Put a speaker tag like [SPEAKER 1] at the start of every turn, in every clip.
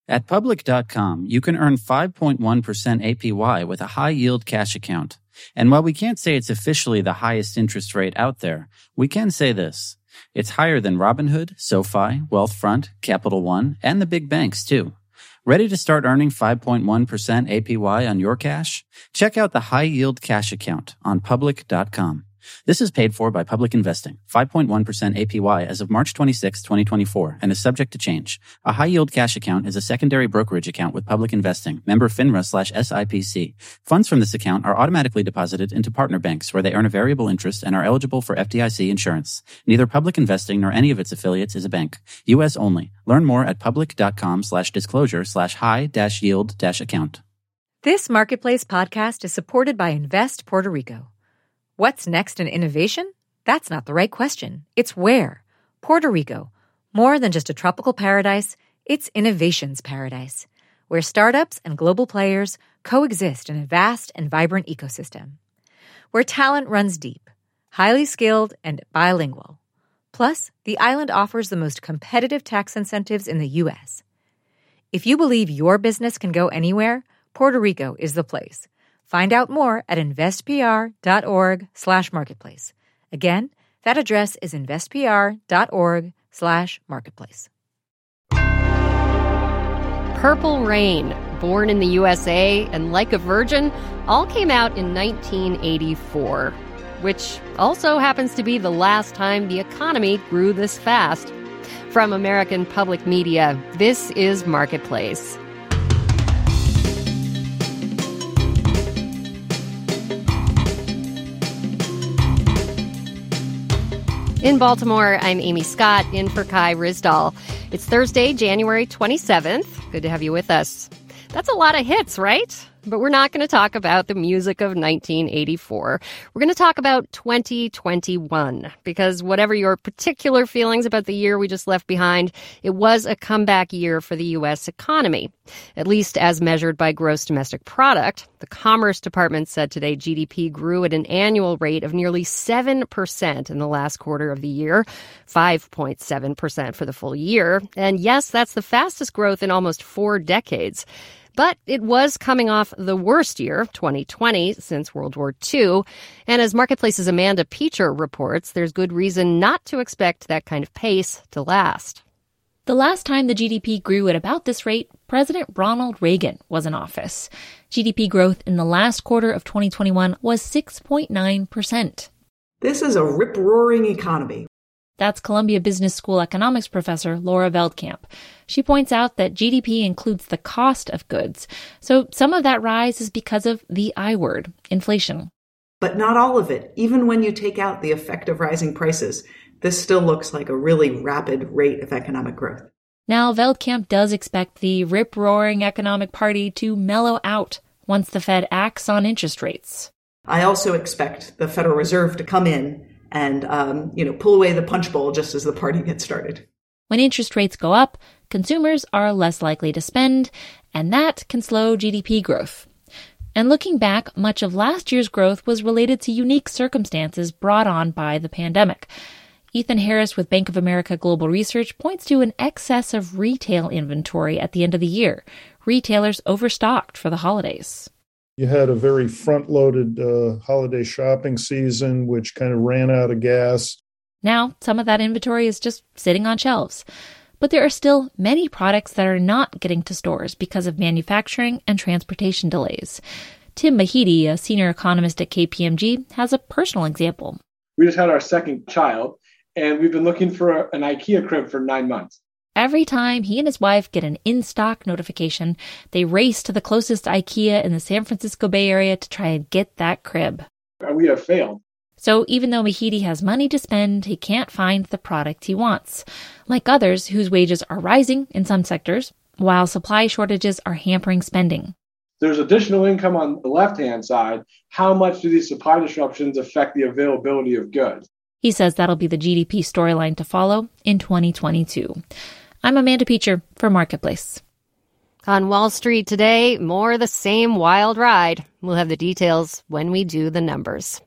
[SPEAKER 1] At Public.com, you can earn 5.1% APY with a high-yield cash account. And while we can't say it's officially the highest interest rate out there, we can say this. It's higher than Robinhood, SoFi, Wealthfront, Capital One, and the big banks, too. Ready to start earning 5.1% APY on your cash? Check out the high-yield cash account on Public.com. This is paid for by Public Investing, 5.1% APY as of March 26, 2024, and is subject to change. A high-yield cash account is a secondary brokerage account with Public Investing, member FINRA/SIPC. Funds from this account are automatically deposited into partner banks where they earn a variable interest and are eligible for FDIC insurance. Neither Public Investing nor any of its affiliates is a bank. U.S. only. Learn more at public.com/disclosure/high-yield-account.
[SPEAKER 2] This Marketplace podcast is supported by Invest Puerto Rico. What's next in innovation? That's not the right question. It's where. Puerto Rico. More than just a tropical paradise, it's innovation's paradise, where startups and global players coexist in a vast and vibrant ecosystem. Where talent runs deep, highly skilled, and bilingual. Plus, the island offers the most competitive tax incentives in the U.S. If you believe your business can go anywhere, Puerto Rico is the place. Find out more at investpr.org/marketplace. Again, that address is investpr.org/marketplace.
[SPEAKER 3] Purple Rain, Born in the USA, and Like a Virgin all came out in 1984, which also happens to be the last time the economy grew this fast. From American Public Media, this is Marketplace. In Baltimore, I'm Amy Scott, in for Kai Ryssdal. It's Thursday, January 27th. Good to have you with us. That's a lot of hits, right? But we're not going to talk about the music of 1984. We're going to talk about 2021, because whatever your particular feelings about the year we just left behind, it was a comeback year for the U.S. economy, at least as measured by gross domestic product. The Commerce Department said today GDP grew at an annual rate of nearly 7% in the last quarter of the year, 5.7% for the full year. And yes, that's the fastest growth in almost 4 decades. But it was coming off the worst year, 2020, since World War II. And as Marketplace's Amanda Peacher reports, there's good reason not to expect that kind of pace to last.
[SPEAKER 4] The last time the GDP grew at about this rate, President Ronald Reagan was in office. GDP growth in the last quarter of 2021 was 6.9%.
[SPEAKER 5] This is a rip-roaring economy.
[SPEAKER 4] That's Columbia Business School economics professor Laura Veldkamp. She points out that GDP includes the cost of goods, so some of that rise is because of the I word, inflation.
[SPEAKER 5] But not all of it. Even when you take out the effect of rising prices, this still looks like a really rapid rate of economic growth.
[SPEAKER 4] Now, Veldkamp does expect the rip-roaring economic party to mellow out once the Fed acts on interest rates.
[SPEAKER 5] I also expect the Federal Reserve to come in and, pull away the punch bowl just as the party gets started.
[SPEAKER 4] When interest rates go up, consumers are less likely to spend, and that can slow GDP growth. And looking back, much of last year's growth was related to unique circumstances brought on by the pandemic. Ethan Harris with Bank of America Global Research points to an excess of retail inventory at the end of the year. Retailers overstocked for the holidays.
[SPEAKER 6] You had a very front-loaded holiday shopping season, which kind of ran out of gas.
[SPEAKER 4] Now, some of that inventory is just sitting on shelves. But there are still many products that are not getting to stores because of manufacturing and transportation delays. Tim Mahidi, a senior economist at KPMG, has a personal example.
[SPEAKER 7] We just had our second child, and we've been looking for an IKEA crib for 9 months.
[SPEAKER 4] Every time he and his wife get an in-stock notification, they race to the closest IKEA in the San Francisco Bay Area to try and get that crib.
[SPEAKER 7] We have failed.
[SPEAKER 4] So even though Mahidi has money to spend, he can't find the product he wants. Like others whose wages are rising in some sectors, while supply shortages are hampering spending.
[SPEAKER 7] There's additional income on the left-hand side. How much do these supply disruptions affect the availability of goods?
[SPEAKER 4] He says that'll be the GDP storyline to follow in 2022. I'm Amanda Peacher for Marketplace.
[SPEAKER 3] On Wall Street today, more of the same wild ride. We'll have the details when we do the numbers.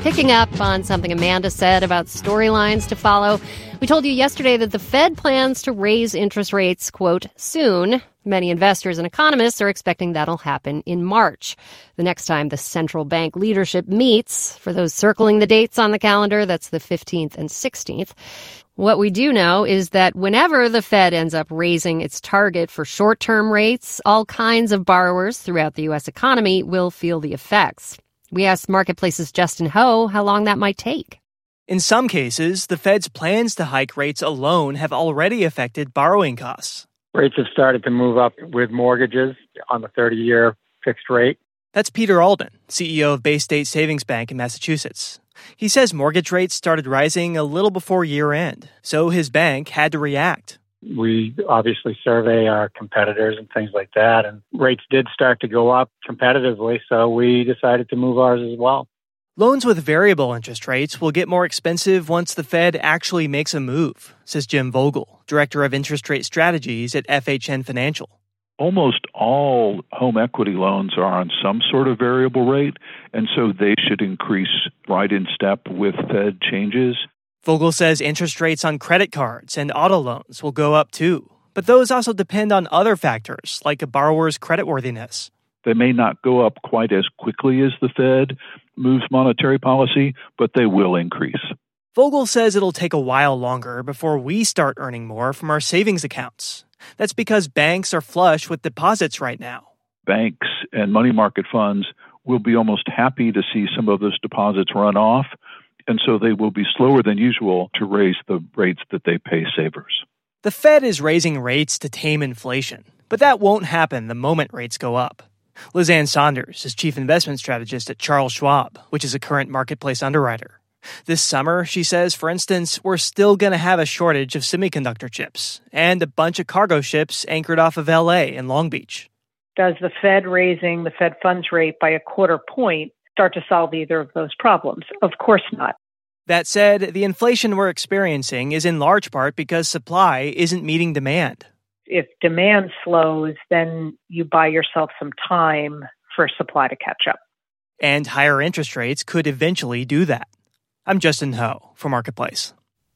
[SPEAKER 3] Picking up on something Amanda said about storylines to follow, we told you yesterday that the Fed plans to raise interest rates, quote, soon. Many investors and economists are expecting that'll happen in March, the next time the central bank leadership meets. For those circling the dates on the calendar, that's the 15th and 16th. What we do know is that whenever the Fed ends up raising its target for short-term rates, all kinds of borrowers throughout the U.S. economy will feel the effects. We asked Marketplace's Justin Ho how long that might take.
[SPEAKER 8] In some cases, the Fed's plans to hike rates alone have already affected borrowing costs.
[SPEAKER 9] Rates have started to move up with mortgages on the 30-year fixed rate.
[SPEAKER 8] That's Peter Alden, CEO of Bay State Savings Bank in Massachusetts. He says mortgage rates started rising a little before year-end, so his bank had to react.
[SPEAKER 9] We obviously survey our competitors and things like that, and rates did start to go up competitively, so we decided to move ours as well.
[SPEAKER 8] Loans with variable interest rates will get more expensive once the Fed actually makes a move, says Jim Vogel, Director of Interest Rate Strategies at FHN Financial.
[SPEAKER 10] Almost all home equity loans are on some sort of variable rate, and so they should increase right in step with Fed changes.
[SPEAKER 8] Vogel says interest rates on credit cards and auto loans will go up too, but those also depend on other factors like a borrower's creditworthiness.
[SPEAKER 10] They may not go up quite as quickly as the Fed moves monetary policy, but they will increase.
[SPEAKER 8] Vogel says it'll take a while longer before we start earning more from our savings accounts. That's because banks are flush with deposits right now.
[SPEAKER 10] Banks and money market funds will be almost happy to see some of those deposits run off, and so they will be slower than usual to raise the rates that they pay savers.
[SPEAKER 8] The Fed is raising rates to tame inflation, but that won't happen the moment rates go up. Lizanne Saunders is chief investment strategist at Charles Schwab, which is a current marketplace underwriter. This summer, she says, for instance, we're still going to have a shortage of semiconductor chips and a bunch of cargo ships anchored off of L.A. and Long Beach.
[SPEAKER 11] Does the Fed raising the Fed funds rate by a quarter point start to solve either of those problems? Of course not.
[SPEAKER 8] That said, the inflation we're experiencing is in large part because supply isn't meeting demand.
[SPEAKER 11] If demand slows, then you buy yourself some time for supply to catch up.
[SPEAKER 8] And higher interest rates could eventually do that. I'm Justin Ho for Marketplace.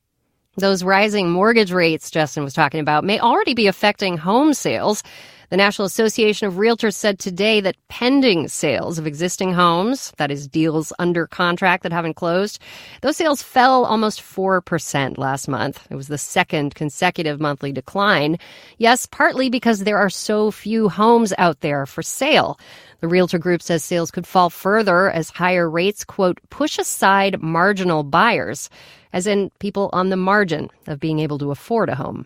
[SPEAKER 3] Those rising mortgage rates Justin was talking about may already be affecting home sales. The National Association of Realtors said today that pending sales of existing homes, that is deals under contract that haven't closed, those sales fell almost 4% last month. It was the second consecutive monthly decline. Yes, partly because there are so few homes out there for sale. The Realtor Group says sales could fall further as higher rates, quote, push aside marginal buyers, as in people on the margin of being able to afford a home.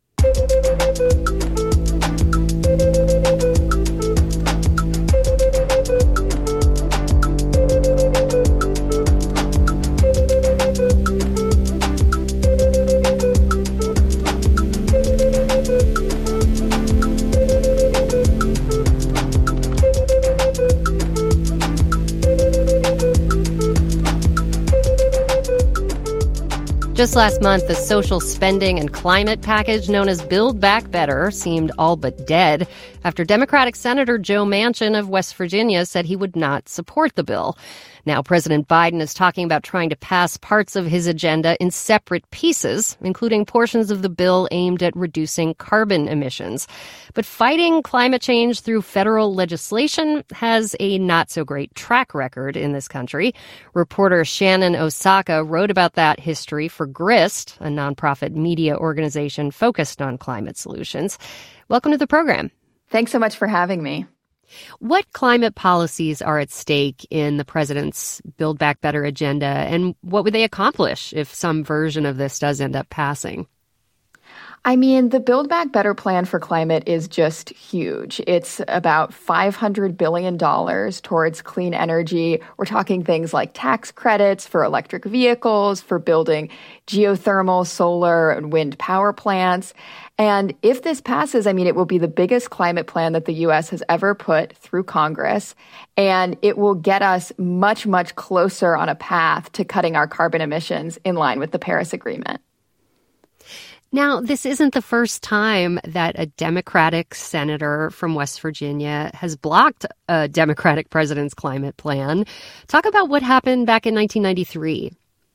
[SPEAKER 3] Just last month, the social spending and climate package known as Build Back Better seemed all but dead after Democratic Senator Joe Manchin of West Virginia said he would not support the bill. Now, President Biden is talking about trying to pass parts of his agenda in separate pieces, including portions of the bill aimed at reducing carbon emissions. But fighting climate change through federal legislation has a not-so-great track record in this country. Reporter Shannon Osaka wrote about that history for GRIST, a nonprofit media organization focused on climate solutions. Welcome to the program.
[SPEAKER 12] Thanks so much for having me.
[SPEAKER 3] What climate policies are at stake in the president's Build Back Better agenda, and what would they accomplish if some version of this does end up passing?
[SPEAKER 12] I mean, the Build Back Better plan for climate is just huge. It's about $500 billion towards clean energy. We're talking things like tax credits for electric vehicles, for building geothermal, solar, and wind power plants. And if this passes, I mean, it will be the biggest climate plan that the U.S. has ever put through Congress. And it will get us much, much closer on a path to cutting our carbon emissions in line with the Paris Agreement.
[SPEAKER 3] Now, this isn't the first time that a Democratic senator from West Virginia has blocked a Democratic president's climate plan. Talk about what happened back in 1993.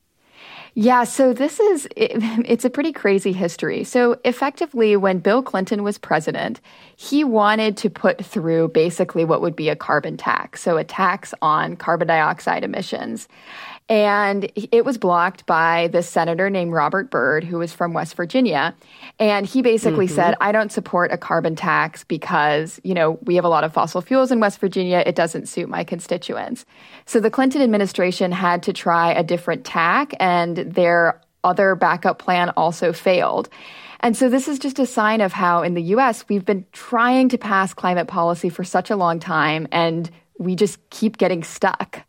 [SPEAKER 12] Yeah, so it's a pretty crazy history. So effectively, when Bill Clinton was president, he wanted to put through basically what would be a carbon tax, so a tax on carbon dioxide emissions. And it was blocked by this senator named Robert Byrd, who was from West Virginia. And he basically said, I don't support a carbon tax because, we have a lot of fossil fuels in West Virginia. It doesn't suit my constituents. So the Clinton administration had to try a different tack, and their other backup plan also failed. And so this is just a sign of how in the U.S. we've been trying to pass climate policy for such a long time, and we just keep getting stuck.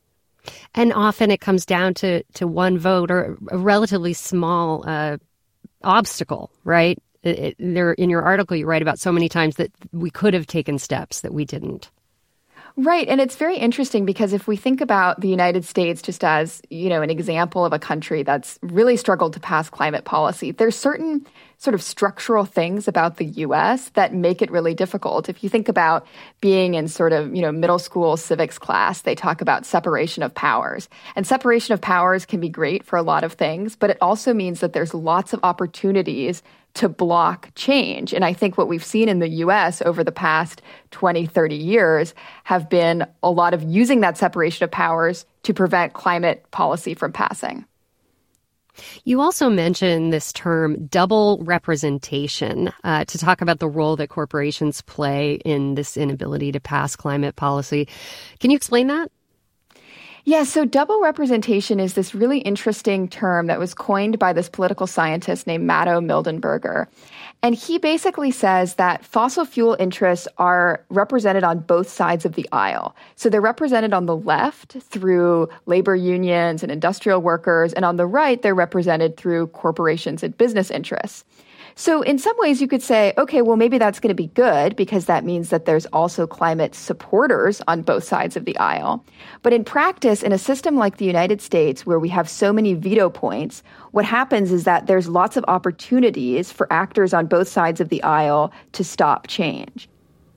[SPEAKER 3] And often it comes down to one vote or a relatively small obstacle, right? In your article, you write about so many times that we could have taken steps that we didn't.
[SPEAKER 12] Right. And it's very interesting because if we think about the United States just as, an example of a country that's really struggled to pass climate policy, there's certain sort of structural things about the U.S. that make it really difficult. If you think about being in sort of, middle school civics class, they talk about separation of powers. And separation of powers can be great for a lot of things, but it also means that there's lots of opportunities to block change. And I think what we've seen in the U.S. over the past 20, 30 years have been a lot of using that separation of powers to prevent climate policy from passing.
[SPEAKER 3] You also mentioned this term double representation to talk about the role that corporations play in this inability to pass climate policy. Can you explain that?
[SPEAKER 12] Yeah, so double representation is this really interesting term that was coined by this political scientist named Matto Mildenberger. And he basically says that fossil fuel interests are represented on both sides of the aisle. So they're represented on the left through labor unions and industrial workers, and on the right, they're represented through corporations and business interests. So in some ways, you could say, okay, well, maybe that's going to be good because that means that there's also climate supporters on both sides of the aisle. But in practice, in a system like the United States, where we have so many veto points, what happens is that there's lots of opportunities for actors on both sides of the aisle to stop change.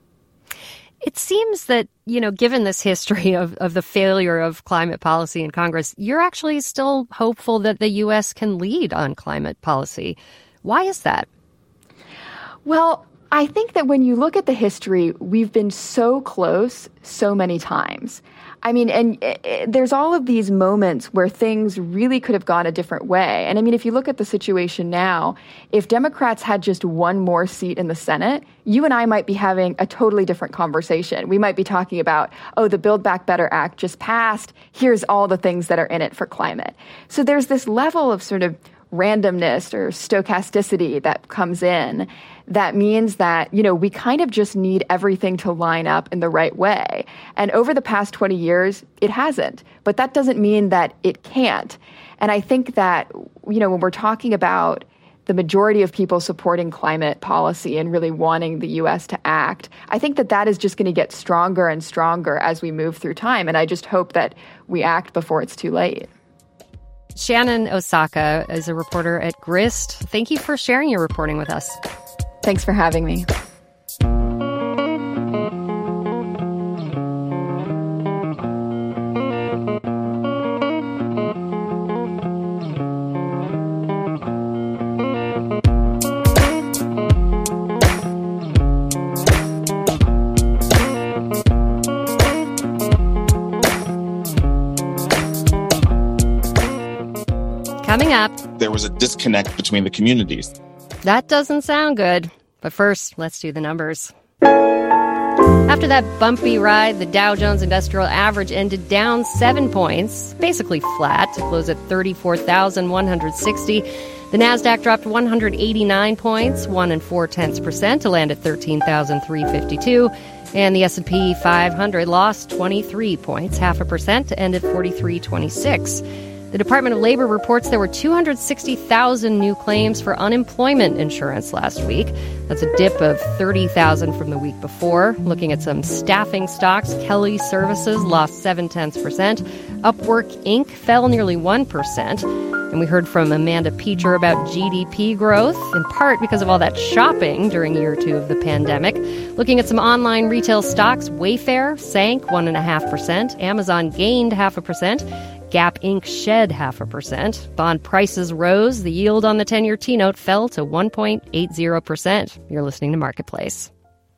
[SPEAKER 3] It seems that, given this history of the failure of climate policy in Congress, you're actually still hopeful that the U.S. can lead on climate policy. Why is that?
[SPEAKER 12] Well, I think that when you look at the history, we've been so close so many times. I mean, and there's all of these moments where things really could have gone a different way. And I mean, if you look at the situation now, if Democrats had just one more seat in the Senate, you and I might be having a totally different conversation. We might be talking about, the Build Back Better Act just passed. Here's all the things that are in it for climate. So there's this level of sort of randomness or stochasticity that comes in that means that, we kind of just need everything to line up in the right way. And over the past 20 years, it hasn't. But that doesn't mean that it can't. And I think that, when we're talking about the majority of people supporting climate policy and really wanting the U.S. to act, I think that is just going to get stronger and stronger as we move through time. And I just hope that we act before it's too late.
[SPEAKER 3] Shannon Osaka is a reporter at Grist. Thank you for sharing your reporting with us.
[SPEAKER 12] Thanks for having me.
[SPEAKER 3] Coming up,
[SPEAKER 13] there was a disconnect between the communities.
[SPEAKER 3] That doesn't sound good. But first, let's do the numbers. After that bumpy ride, the Dow Jones Industrial Average ended down 7 points, basically flat, to close at 34,160. The Nasdaq dropped 189 points, 1 4/10%, to land at 13,352. And the S&P 500 lost 23 points, 0.5%, to end at 4326. The Department of Labor reports there were 260,000 new claims for unemployment insurance last week. That's a dip of 30,000 from the week before. Looking at some staffing stocks, Kelly Services lost 0.7%. Upwork Inc. fell nearly 1%. And we heard from Amanda Peacher about GDP growth, in part because of all that shopping during year 2 of the pandemic. Looking at some online retail stocks, Wayfair sank 1.5%, Amazon gained 0.5%, Gap Inc. shed 0.5%. Bond prices rose. The yield on the 10-year T-note fell to 1.80%. You're listening to Marketplace.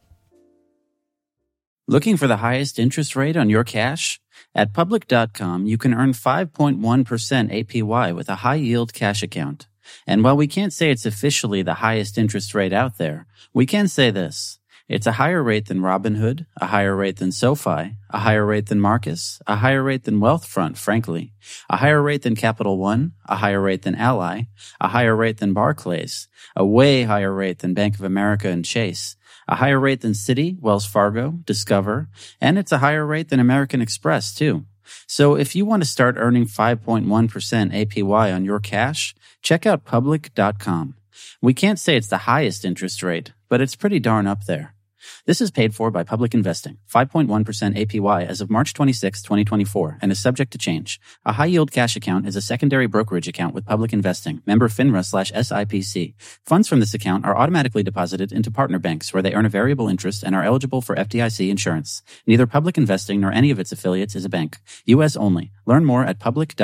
[SPEAKER 1] Looking for the highest interest rate on your cash? At Public.com, you can earn 5.1% APY with a high-yield cash account. And while we can't say it's officially the highest interest rate out there, we can say this. It's a higher rate than Robinhood, a higher rate than SoFi, a higher rate than Marcus, a higher rate than Wealthfront, frankly, a higher rate than Capital One, a higher rate than Ally, a higher rate than Barclays, a way higher rate than Bank of America and Chase, a higher rate than Citi, Wells Fargo, Discover, and it's a higher rate than American Express, too. So if you want to start earning 5.1% APY on your cash, check out Public.com. We can't say it's the highest interest rate, but it's pretty darn up there. This is paid for by Public Investing, 5.1% APY as of March 26, 2024, and is subject to change. A high-yield cash account is a secondary brokerage account with Public Investing, member FINRA/SIPC. Funds from this account are automatically deposited into partner banks where they earn a variable interest and are eligible for FDIC insurance. Neither Public Investing nor any of its affiliates is a bank. U.S. only. Learn more at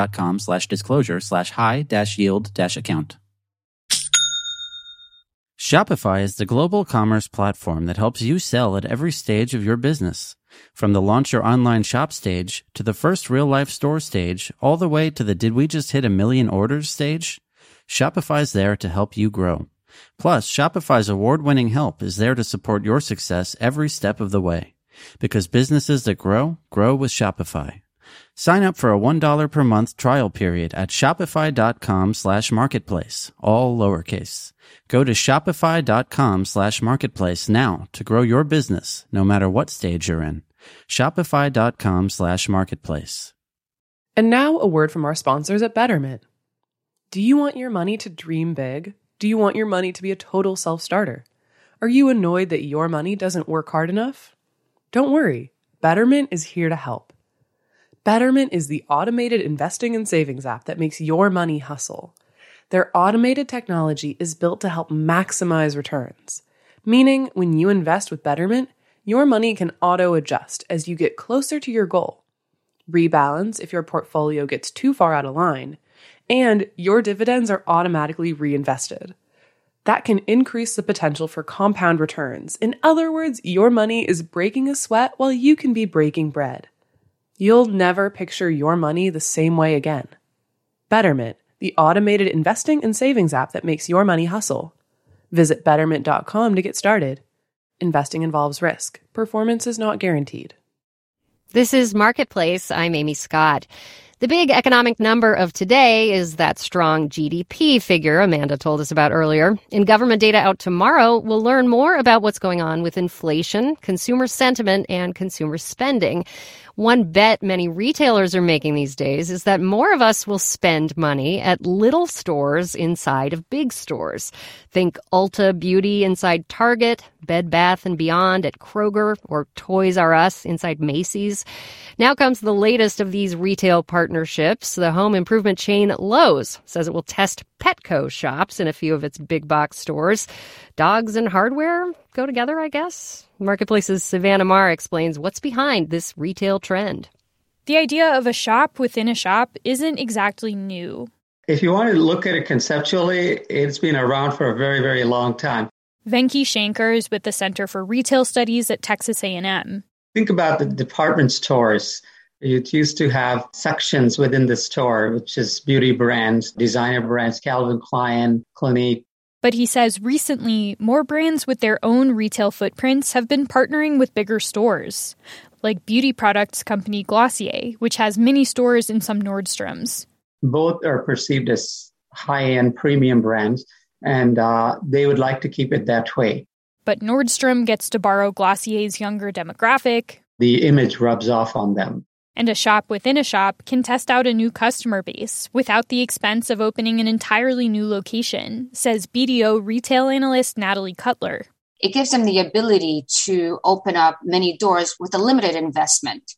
[SPEAKER 1] public.com/disclosure/high-yield-account. Shopify is the global commerce platform that helps you sell at every stage of your business. From the launch your online shop stage to the first real-life store stage, all the way to the did we just hit 1 million orders stage? Shopify's there to help you grow. Plus, Shopify's award-winning help is there to support your success every step of the way. Because businesses that grow, grow with Shopify. Sign up for a $1 per month trial period at shopify.com/marketplace, all lowercase. Go to shopify.com/marketplace now to grow your business, no matter what stage you're in. Shopify.com/marketplace.
[SPEAKER 14] And now a word from our sponsors at Betterment. Do you want your money to dream big? Do you want your money to be a total self-starter? Are you annoyed that your money doesn't work hard enough? Don't worry, Betterment is here to help. Betterment is the automated investing and savings app that makes your money hustle. Their automated technology is built to help maximize returns, meaning when you invest with Betterment, your money can auto-adjust as you get closer to your goal, rebalance if your portfolio gets too far out of line, and your dividends are automatically reinvested. That can increase the potential for compound returns. In other words, your money is breaking a sweat while you can be breaking bread. You'll never picture your money the same way again. Betterment, the automated investing and savings app that makes your money hustle. Visit Betterment.com to get started. Investing involves risk. Performance is not guaranteed.
[SPEAKER 3] This is Marketplace. I'm Amy Scott. The big economic number of today is that strong GDP figure Amanda told us about earlier. In government data out tomorrow, we'll learn more about what's going on with inflation, consumer sentiment, and consumer spending. One bet many retailers are making these days is that more of us will spend money at little stores inside of big stores. Think Ulta Beauty inside Target, Bed Bath & Beyond at Kroger, or Toys R Us inside Macy's. Now comes the latest of these retail partnerships. The home improvement chain Lowe's says it will test Petco shops in a few of its big box stores. Dogs and hardware go together, I guess. Marketplace's Savannah Marr explains what's behind this retail trend.
[SPEAKER 15] The idea of a shop within a shop isn't exactly new.
[SPEAKER 16] If you want to look at it conceptually, it's been around for a very, very long time.
[SPEAKER 15] Venki Shankar is with the Center for Retail Studies at Texas A&M.
[SPEAKER 16] Think about the department stores. You used to have sections within the store, which is beauty brands, designer brands, Calvin Klein, Clinique.
[SPEAKER 15] But he says recently, more brands with their own retail footprints have been partnering with bigger stores, like beauty products company Glossier, which has many stores in some Nordstroms.
[SPEAKER 16] Both are perceived as high-end premium brands, and they would like to keep it that way.
[SPEAKER 15] But Nordstrom gets to borrow Glossier's younger demographic.
[SPEAKER 16] The image rubs off on them.
[SPEAKER 15] And a shop within a shop can test out a new customer base without the expense of opening an entirely new location, says BDO retail analyst Natalie Cutler.
[SPEAKER 17] It gives them the ability to open up many doors with a limited investment.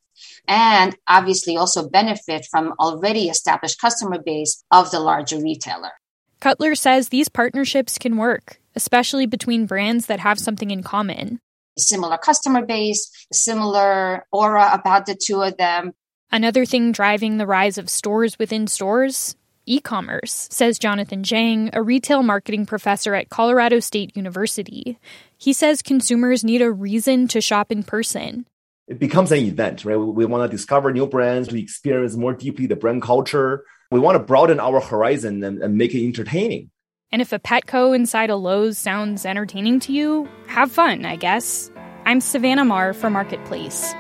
[SPEAKER 17] and obviously also benefit from already established customer base of the larger retailer.
[SPEAKER 15] Cutler says these partnerships can work, especially between brands that have something in common.
[SPEAKER 17] A similar customer base, a similar aura about the two of them.
[SPEAKER 15] Another thing driving the rise of stores within stores? E-commerce, says Jonathan Zhang, a retail marketing professor at Colorado State University. He says consumers need a reason to shop in person.
[SPEAKER 18] It becomes an event, right? We want to discover new brands, to experience more deeply the brand culture. We want to broaden our horizon and make it entertaining.
[SPEAKER 15] And if a Petco inside a Lowe's sounds entertaining to you, have fun, I guess. I'm Savannah Marr for Marketplace.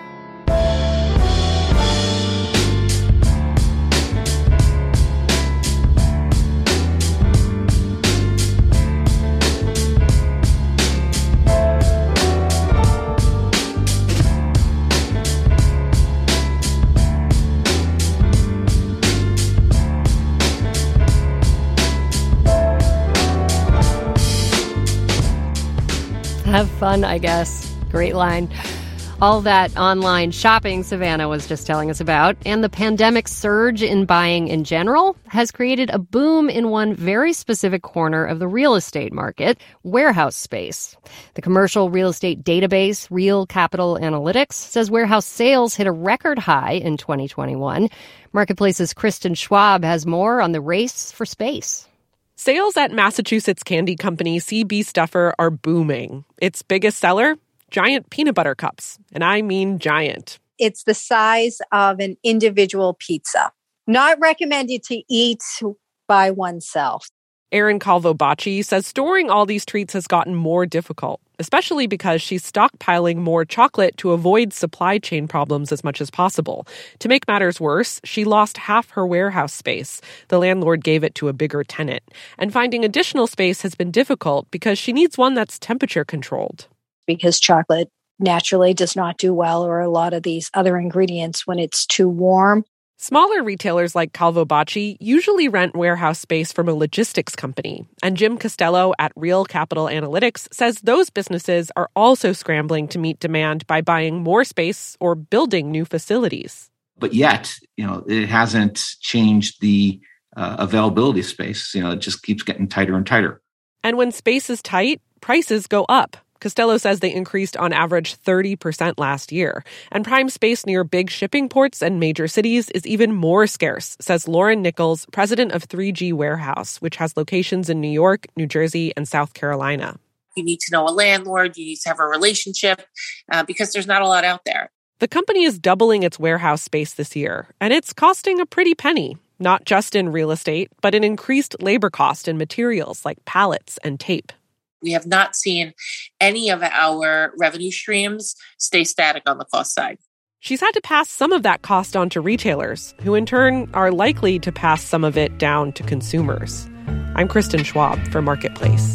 [SPEAKER 3] Have fun, I guess. Great line. All that online shopping Savannah was just telling us about, and the pandemic surge in buying in general, has created a boom in one very specific corner of the real estate market, warehouse space. The commercial real estate database, Real Capital Analytics, says warehouse sales hit a record high in 2021. Marketplace's Kristen Schwab has more on the race for space.
[SPEAKER 19] Sales at Massachusetts candy company CB Stuffer are booming. Its biggest seller? Giant peanut butter cups. And I mean giant.
[SPEAKER 20] It's the size of an individual pizza. Not recommended to eat by oneself.
[SPEAKER 19] Erin Calvo-Bacci says storing all these treats has gotten more difficult, especially because she's stockpiling more chocolate to avoid supply chain problems as much as possible. To make matters worse, she lost half her warehouse space. The landlord gave it to a bigger tenant. And finding additional space has been difficult because she needs one that's temperature controlled.
[SPEAKER 20] Because chocolate naturally does not do well, or a lot of these other ingredients, when it's too warm.
[SPEAKER 19] Smaller retailers like Calvo-Bacci usually rent warehouse space from a logistics company. And Jim Costello at Real Capital Analytics says those businesses are also scrambling to meet demand by buying more space or building new facilities.
[SPEAKER 21] But yet, it hasn't changed the availability of space. It just keeps getting tighter and tighter.
[SPEAKER 19] And when space is tight, prices go up. Costello says they increased on average 30% last year. And prime space near big shipping ports and major cities is even more scarce, says Lauren Nichols, president of 3G Warehouse, which has locations in New York, New Jersey, and South Carolina.
[SPEAKER 22] You need to know a landlord, you need to have a relationship, because there's not a lot out there.
[SPEAKER 19] The company is doubling its warehouse space this year, and it's costing a pretty penny, not just in real estate, but in increased labor cost in materials like pallets and tape.
[SPEAKER 22] We have not seen any of our revenue streams stay static on the cost side.
[SPEAKER 19] She's had to pass some of that cost on to retailers, who in turn are likely to pass some of it down to consumers. I'm Kristen Schwab for Marketplace.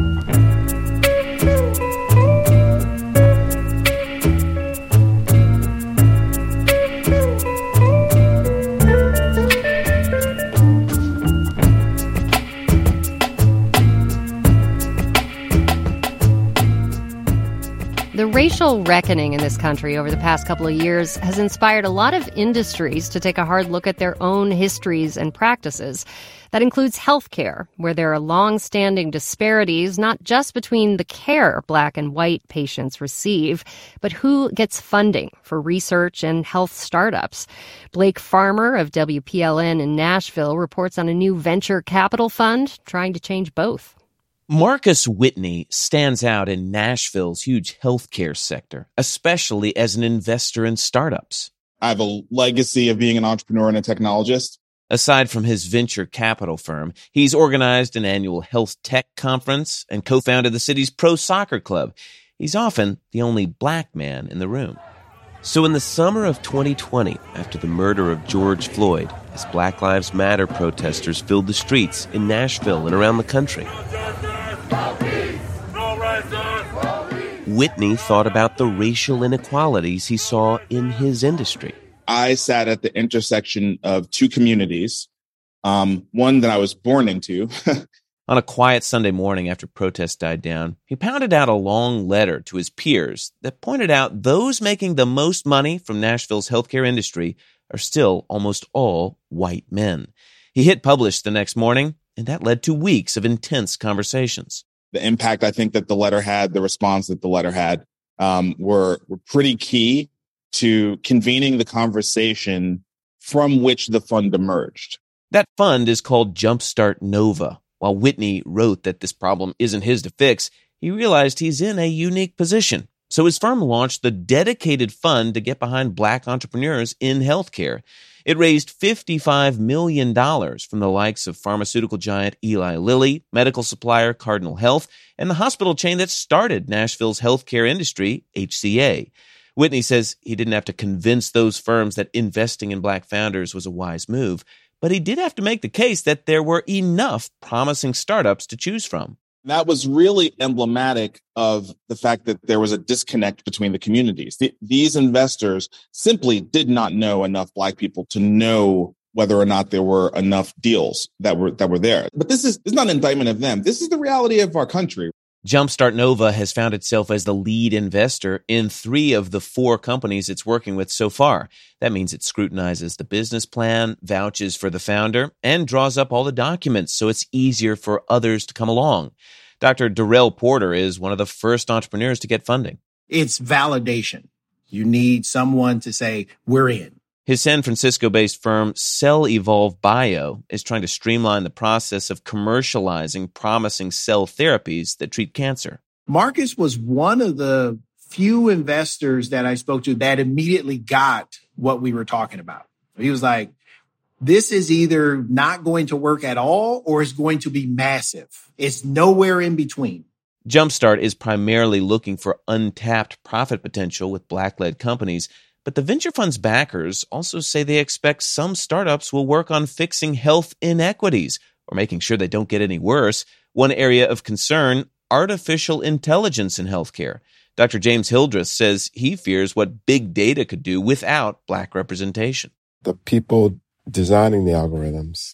[SPEAKER 3] The racial reckoning in this country over the past couple of years has inspired a lot of industries to take a hard look at their own histories and practices. That includes healthcare, where there are long-standing disparities not just between the care Black and white patients receive, but who gets funding for research and health startups. Blake Farmer of WPLN in Nashville reports on a new venture capital fund trying to change both.
[SPEAKER 23] Marcus Whitney stands out in Nashville's huge healthcare sector, especially as an investor in startups.
[SPEAKER 13] I have a legacy of being an entrepreneur and a technologist.
[SPEAKER 23] Aside from his venture capital firm, he's organized an annual health tech conference and co-founded the city's pro soccer club. He's often the only Black man in the room. So in the summer of 2020, after the murder of George Floyd, as Black Lives Matter protesters filled the streets in Nashville and around the country, Whitney thought about the racial inequalities he saw in his industry.
[SPEAKER 13] I sat at the intersection of two communities, one that I was born into.
[SPEAKER 23] On a quiet Sunday morning after protests died down, he pounded out a long letter to his peers that pointed out those making the most money from Nashville's healthcare industry are still almost all white men. He hit publish the next morning, and that led to weeks of intense conversations.
[SPEAKER 13] The impact I think that the letter had, the response that the letter had, were pretty key to convening the conversation from which the fund emerged.
[SPEAKER 23] That fund is called Jumpstart Nova. While Whitney wrote that this problem isn't his to fix, he realized he's in a unique position. So his firm launched the dedicated fund to get behind Black entrepreneurs in healthcare. It raised $55 million from the likes of pharmaceutical giant Eli Lilly, medical supplier Cardinal Health, and the hospital chain that started Nashville's healthcare industry, HCA. Whitney says he didn't have to convince those firms that investing in Black founders was a wise move, but he did have to make the case that there were enough promising startups to choose from.
[SPEAKER 13] That was really emblematic of the fact that there was a disconnect between the communities. These investors simply did not know enough Black people to know whether or not there were enough deals that were there. But this is not an indictment of them. This is the reality of our country.
[SPEAKER 23] Jumpstart Nova has found itself as the lead investor in 3 of the 4 companies it's working with so far. That means it scrutinizes the business plan, vouches for the founder, and draws up all the documents so it's easier for others to come along. Dr. Darrell Porter is one of the first entrepreneurs to get funding.
[SPEAKER 2] It's validation. You need someone to say, we're in.
[SPEAKER 23] His San Francisco-based firm Cell Evolve Bio is trying to streamline the process of commercializing promising cell therapies that treat cancer.
[SPEAKER 2] Marcus was one of the few investors that I spoke to that immediately got what we were talking about. He was like, this is either not going to work at all or it's going to be massive. It's nowhere in between.
[SPEAKER 23] Jumpstart is primarily looking for untapped profit potential with Black-led companies, but the venture fund's backers also say they expect some startups will work on fixing health inequities or making sure they don't get any worse. One area of concern, artificial intelligence in healthcare. Dr. James Hildreth says he fears what big data could do without Black representation.
[SPEAKER 5] The people designing the algorithms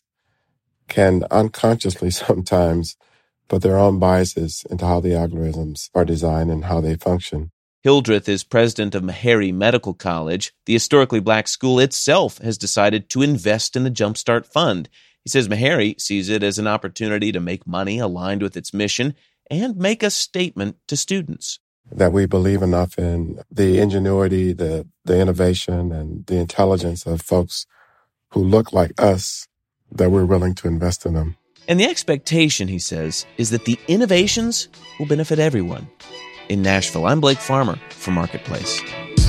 [SPEAKER 5] can unconsciously sometimes put their own biases into how the algorithms are designed and how they function.
[SPEAKER 23] Hildreth is president of Meharry Medical College. The historically Black school itself has decided to invest in the Jumpstart Fund. He says Meharry sees it as an opportunity to make money aligned with its mission and make a statement to students.
[SPEAKER 5] That we believe enough in the ingenuity, the innovation, and the intelligence of folks who look like us, that we're willing to invest in them.
[SPEAKER 23] And the expectation, he says, is that the innovations will benefit everyone. In Nashville, I'm Blake Farmer for Marketplace.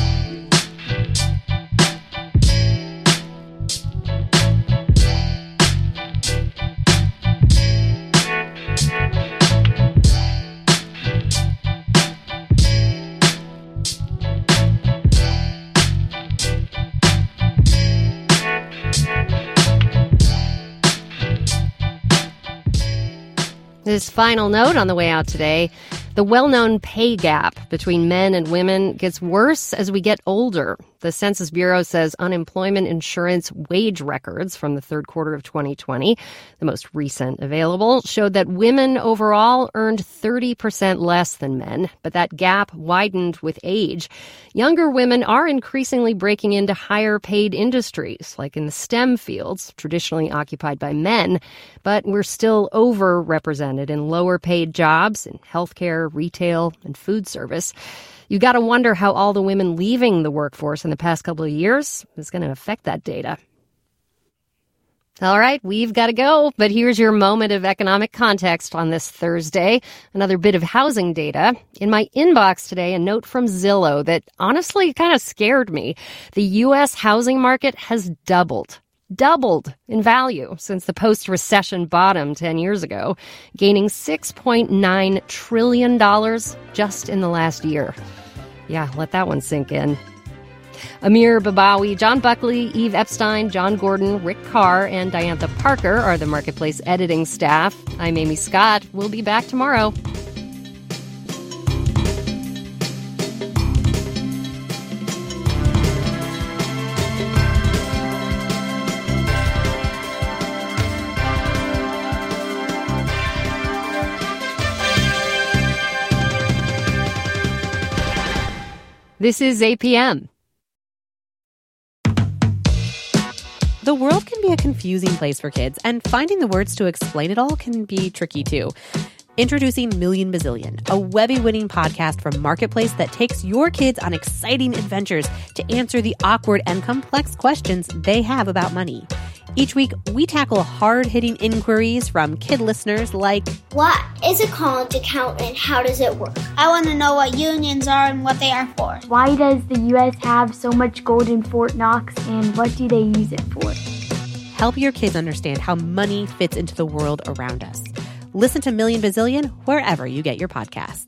[SPEAKER 3] This final note on the way out today. The well-known pay gap between men and women gets worse as we get older. The Census Bureau says unemployment insurance wage records from the third quarter of 2020, the most recent available, showed that women overall earned 30% less than men, but that gap widened with age. Younger women are increasingly breaking into higher-paid industries, like in the STEM fields, traditionally occupied by men, but we're still overrepresented in lower-paid jobs in healthcare, retail, and food service. You got to wonder how all the women leaving the workforce in the past couple of years is going to affect that data. All right, we've got to go, but here's your moment of economic context on this Thursday. Another bit of housing data. In my inbox today, a note from Zillow that honestly kind of scared me. The U.S. housing market has doubled in value since the post-recession bottom 10 years ago, gaining $6.9 trillion just in the last year. Yeah, let that one sink in. Amir Babawi, John Buckley, Eve Epstein, John Gordon, Rick Carr, and Diantha Parker are the Marketplace editing staff. I'm Amy Scott. We'll be back tomorrow. This is APM.
[SPEAKER 4] The world can be a confusing place for kids, and finding the words to explain it all can be tricky too. Introducing Million Bazillion, a Webby-winning podcast from Marketplace that takes your kids on exciting adventures to answer the awkward and complex questions they have about money. Each week, we tackle hard-hitting inquiries from kid listeners like,
[SPEAKER 6] what is a college account and how does it work? I want to know what unions are and what they are for.
[SPEAKER 7] Why does the U.S. have so much gold in Fort Knox and what do they use it for?
[SPEAKER 4] Help your kids understand how money fits into the world around us. Listen to Million Bazillion wherever you get your podcasts.